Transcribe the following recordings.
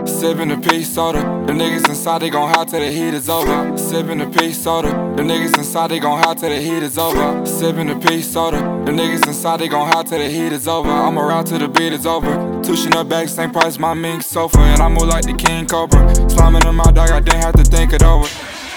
Sippin' a peach soda. The niggas inside, they gon' hide till the heat is over. Sippin' a peach soda. The niggas inside, they gon' hide till the heat is over. Sippin' a peach soda. The niggas inside, they gon' hide till the heat is over. I'ma ride till the beat is over. Tushin' up back, same price, my mink sofa. And I move like the King Cobra. Slamming in my dog, I didn't have to think it over.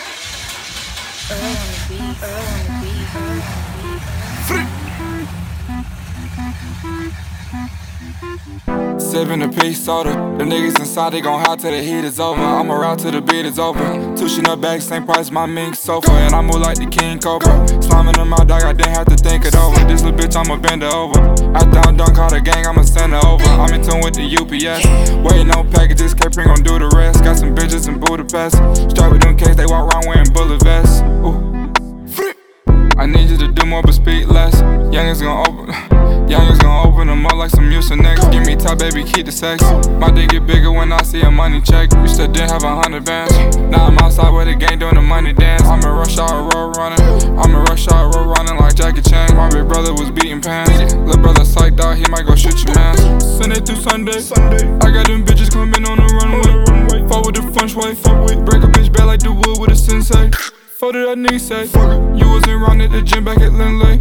Sippin' a peach soda. The niggas inside, they gon' hide till the heat is over. I'ma ride till the beat is over. Tushin' up back, same price, my mink sofa. And I move like the King Cobra. Slamming in my dog, I didn't have to think it over. This little bitch, I'ma bend her over. After I'm done, call the gang, I'ma send her over. I'm in tune with the UPS. Waiting on packages, K-Pring gon' do the rest. Got some bitches in Budapest. Straight with them cakes, they walk around wearing bullet vests. Ooh. I need you to do more but speak less. Youngins gon' open them up like some Mucinex. Give me top, baby, keep the sex. My dick get bigger when I see a money check. Used to didn't have 100 bands. Now I'm outside with the gang doing the money dance. I'm in rush hour road running. Like Jackie Chan. My big brother was beating pants. Little brother psyched out, he might go shoot your man. Sunday through Sunday. I got them bitches coming on the runway. Fall with the French way. Break a bitch bad like the wood with a sensei. Fuck did that nigga say? You wasn't round at the gym back at Lindley.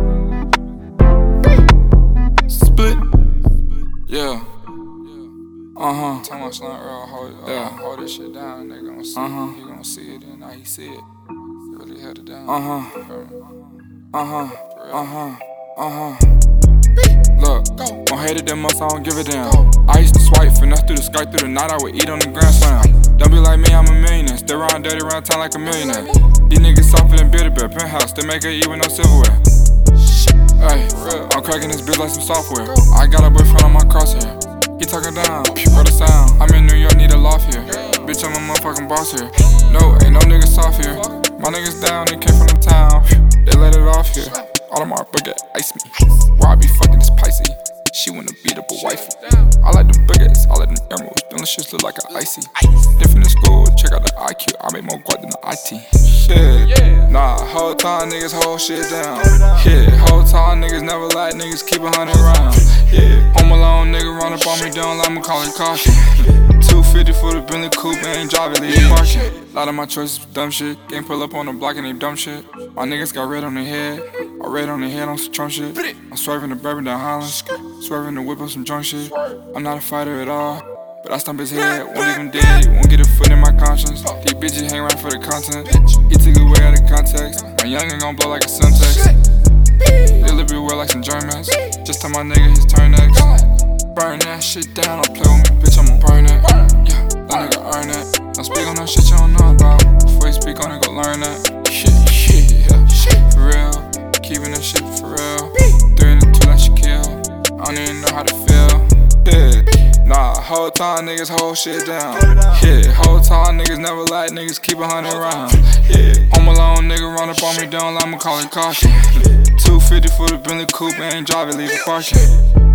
Split. Yeah. Tell my son real, hold this shit down. They gon' see it. He gon' see it and now he see it. Really held it down. Look, won't hate it that much, I don't give a damn. I used to swipe, finesse through the sky, through the night, I would eat on the Grand Slam. Don't be like me, I'm a millionaire. Stay around dirty around town like a millionaire. These niggas softer than Beardy Bear, penthouse, they make her eat with no silverware. Ay, I'm cracking this bitch like some software. I got a boyfriend on my crosshair. He talking down, bro the sound. I'm in New York, need a loft here. Bitch, I'm a motherfucking boss here. No, ain't no niggas soft here. My niggas down, they came from the town. They let it off here. Audemars Baguette, ice me. Where I be fucking this Pisces. She wanna beat up a wifey. I like them baguettes, I like them emeralds. Them shits look like an icy. Different in school, check out the IQ. I make more guap than the IT. Shit, nah, whole time niggas hold shit down. Yeah, whole time niggas never like niggas keep 100 rounds. Yeah, home alone nigga run up on me, don't like me calling caution. 250 for the Bentley coupe, ain't driving, leave the parking. Lot of my choices dumb shit. Gang pull up on the block and they dumb shit. My niggas got red on their head. I red on their head on some Trump shit. I'm swerving the bourbon down Holland. Swerving the whip up some drunk shit. I'm not a fighter at all, but I stomp his head. Won't leave him dead, won't get a foot in my conscience. These bitches hang around for the content. He took it way out of context. My youngin' gon' blow like a Semtex. They look real well like some Germans. Just tell my nigga his turn next. Burn that shit down, don't play with me, bitch, I'ma burn it. Yeah, that nigga earn it. Don't speak on no shit you don't know about. Before you speak on it, go learn that. Yeah, for real. Keeping that shit for real. 3 and 2 like Shaquille. I don't even know how to feel. Yeah, nah, whole time niggas hold shit down. Yeah, whole time niggas never like niggas keep 100 rounds. Yeah, home alone nigga run up on me, don't like me calling caution. 250 for the Bentley coupe, ain't driving, leave the parking.